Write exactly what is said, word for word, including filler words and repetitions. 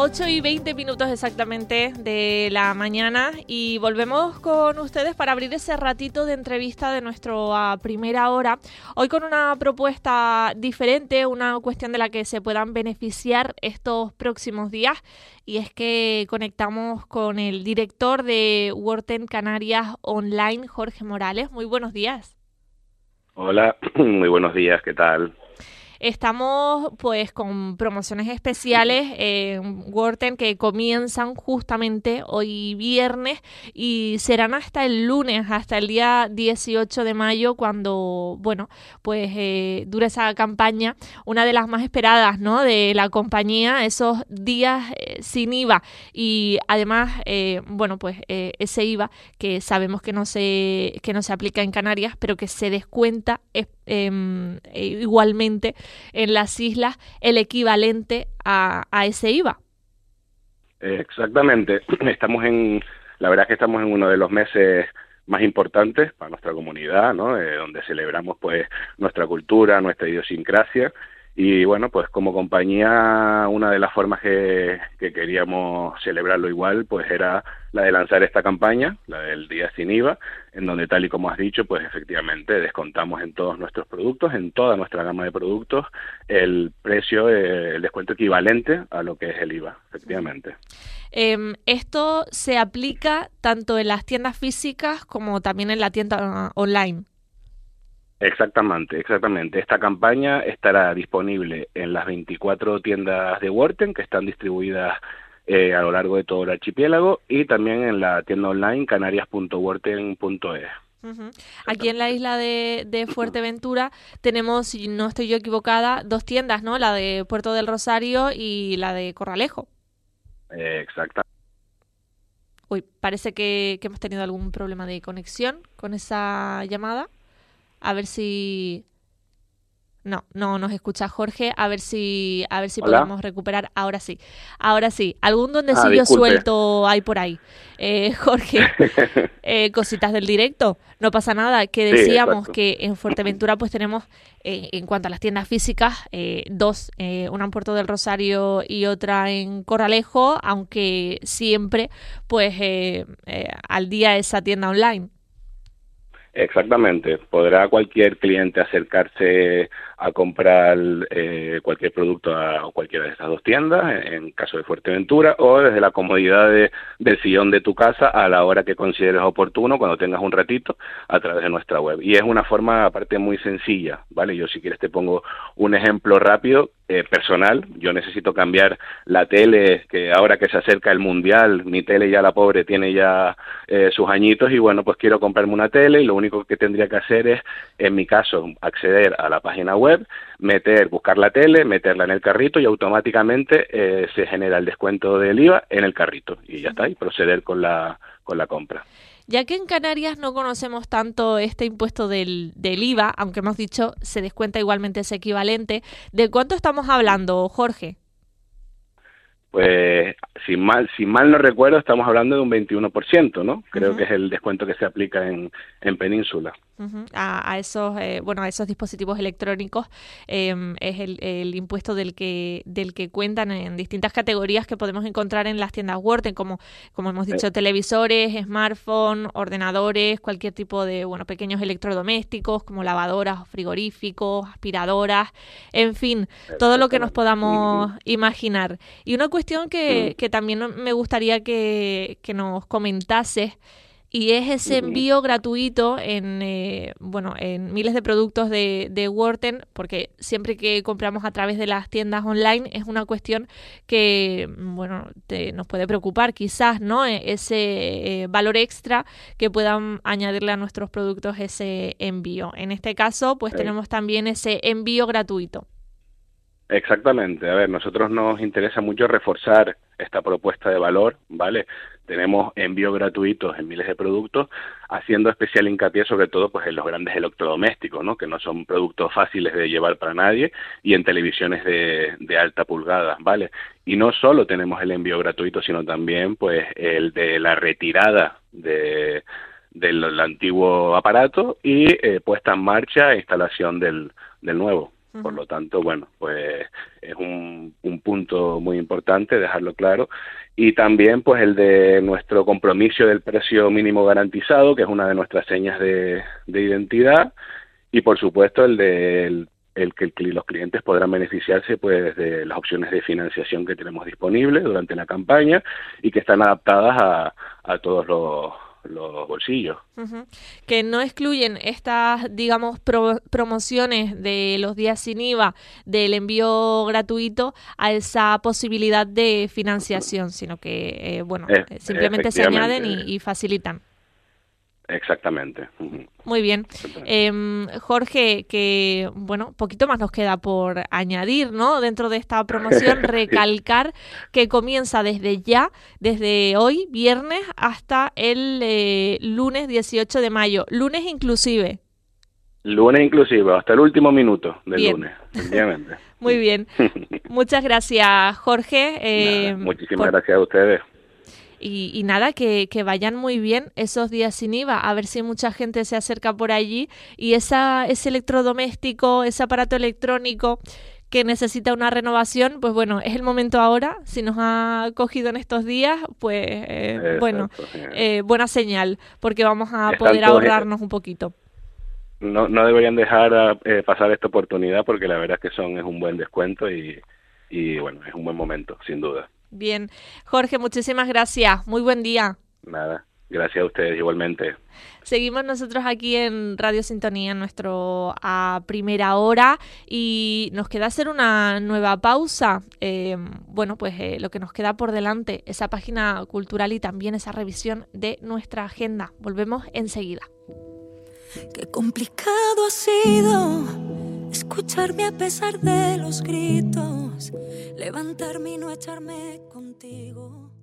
ocho y veinte minutos exactamente de la mañana y volvemos con ustedes para abrir ese ratito de entrevista de nuestra primera hora. Hoy con una propuesta diferente, una cuestión de la que se puedan beneficiar estos próximos días, y es que conectamos con el director de Worten Canarias Online, Jorge Morales. Muy buenos días. Hola, muy buenos días, ¿qué tal? Estamos pues con promociones especiales en Worten que comienzan justamente hoy viernes y serán hasta el lunes, hasta el día dieciocho de mayo, cuando, bueno, pues eh, dura esa campaña, una de las más esperadas, ¿no?, de la compañía, esos días eh, sin I V A y además, eh, bueno, pues eh, ese I V A que sabemos que no se, que no se aplica en Canarias, pero que se descuenta eh, eh, igualmente en las islas el equivalente a, a ese I V A. Exactamente, estamos en, la verdad es que estamos en uno de los meses más importantes para nuestra comunidad, ¿no? Eh, donde celebramos pues nuestra cultura, nuestra idiosincrasia. Y bueno, pues como compañía, una de las formas que, que queríamos celebrarlo igual, pues era la de lanzar esta campaña, la del Día Sin I V A, en donde, tal y como has dicho, pues efectivamente descontamos en todos nuestros productos, en toda nuestra gama de productos, el precio, eh, el descuento equivalente a lo que es el I V A, efectivamente. Eh, esto se aplica tanto en las tiendas físicas como también en la tienda uh, online. Exactamente, exactamente. Esta campaña estará disponible en las veinticuatro tiendas de Worten que están distribuidas eh, a lo largo de todo el archipiélago, y también en la tienda online canarias punto worten punto es. Uh-huh. Aquí en la isla de, de Fuerteventura tenemos, si no estoy yo equivocada, dos tiendas, ¿no? La de Puerto del Rosario y la de Corralejo. Eh, exactamente. Uy, parece que, que hemos tenido algún problema de conexión con esa llamada. A ver si... No, no nos escucha Jorge. A ver si a ver si Hola. podemos recuperar. Ahora sí. Ahora sí. Algún Ah, duendecillo disculpe. suelto hay por ahí. Eh, Jorge, eh, cositas del directo. No pasa nada. Que Sí, decíamos exacto. que en Fuerteventura pues tenemos, eh, en cuanto a las tiendas físicas, eh, dos. Eh, una en Puerto del Rosario y otra en Corralejo, aunque siempre pues eh, eh, al día esa tienda online. Exactamente. Podrá cualquier cliente acercarse a comprar eh, cualquier producto a cualquiera de estas dos tiendas, en caso de Fuerteventura, o desde la comodidad de, del sillón de tu casa a la hora que consideres oportuno, cuando tengas un ratito, a través de nuestra web. Y es una forma, aparte, muy sencilla, ¿vale? Yo, si quieres, te pongo un ejemplo rápido, eh, personal. Yo necesito cambiar la tele, que ahora que se acerca el Mundial, mi tele ya, la pobre, tiene ya eh, sus añitos, y bueno, pues quiero comprarme una tele, y lo único que tendría que hacer es, en mi caso, acceder a la página web, meter, buscar la tele, meterla en el carrito, y automáticamente eh, se genera el descuento del I V A en el carrito, y ya está, y proceder con la, con la compra. Ya que en Canarias no conocemos tanto este impuesto del, del I V A, aunque hemos dicho se descuenta igualmente ese equivalente, ¿de cuánto estamos hablando, Jorge? Pues, si mal, si mal no recuerdo, estamos hablando de un veintiuno por ciento, ¿no? Creo Uh-huh. que es el descuento que se aplica en, en Península. Uh-huh. A, a esos, eh, bueno, a esos dispositivos electrónicos eh, es el, el impuesto del que del que cuentan en distintas categorías que podemos encontrar en las tiendas Worten, como como hemos dicho, Eh, televisores, smartphones, ordenadores, cualquier tipo de, bueno, pequeños electrodomésticos como lavadoras, frigoríficos, aspiradoras, en fin, todo lo que nos podamos uh-huh. imaginar. Y una cuestión que, Uh-huh. que también me gustaría que, que nos comentases, y es ese Uh-huh. envío gratuito en, eh, bueno, en miles de productos de, de Worten, porque siempre que compramos a través de las tiendas online es una cuestión que, bueno, te, nos puede preocupar quizás, ¿no? Ese eh, valor extra que puedan añadirle a nuestros productos ese envío. En este caso, pues Eh, tenemos también ese envío gratuito. Exactamente. A ver, nosotros nos interesa mucho reforzar esta propuesta de valor, ¿vale? Tenemos envíos gratuitos en miles de productos, haciendo especial hincapié sobre todo pues en los grandes electrodomésticos, ¿no? Que no son productos fáciles de llevar para nadie, y en televisiones de, de alta pulgada, ¿vale? Y no solo tenemos el envío gratuito, sino también pues el de la retirada de del antiguo aparato y eh, puesta en marcha e instalación del, del nuevo. Uh-huh. Por lo tanto, bueno, pues es un, un punto muy importante dejarlo claro. Y también pues el de nuestro compromiso del precio mínimo garantizado, que es una de nuestras señas de, de identidad, y por supuesto el de el, el que el, los clientes podrán beneficiarse pues de las opciones de financiación que tenemos disponibles durante la campaña y que están adaptadas a, a todos los los bolsillos. Uh-huh. Que no excluyen estas, digamos, pro- promociones de los días sin I V A, del envío gratuito, a esa posibilidad de financiación, sino que, eh, bueno, Eh, simplemente se añaden y, y facilitan. Exactamente. Uh-huh. Muy bien. Eh, Jorge, que, bueno, poquito más nos queda por añadir, ¿no? Dentro de esta promoción, recalcar que comienza desde ya, desde hoy, viernes, hasta el eh, lunes dieciocho de mayo. Lunes inclusive. Lunes inclusive, hasta el último minuto del bien. lunes, efectivamente. Muy bien. Muchas gracias, Jorge. Eh, Nada, muchísimas por... gracias a ustedes. Y, y nada, que, que vayan muy bien esos días sin I V A, a ver si mucha gente se acerca por allí y esa, ese electrodoméstico, ese aparato electrónico que necesita una renovación, pues bueno, es el momento ahora. Si nos ha cogido en estos días, pues eh, Exacto, bueno, eh, buena señal, porque vamos a Están poder ahorrarnos un poquito. No, no deberían dejar eh, pasar esta oportunidad, porque la verdad es que son es un buen descuento y, y bueno, es un buen momento, sin duda. Bien. Jorge, muchísimas gracias. Muy buen día. Nada, gracias a ustedes igualmente. Seguimos nosotros aquí en Radio Sintonía, en nuestro a primera hora, y nos queda hacer una nueva pausa. Eh, bueno, pues eh, lo que nos queda por delante, esa página cultural y también esa revisión de nuestra agenda. Volvemos enseguida. Qué complicado ha sido escucharme a pesar de los gritos, levantarme y no echarme contigo.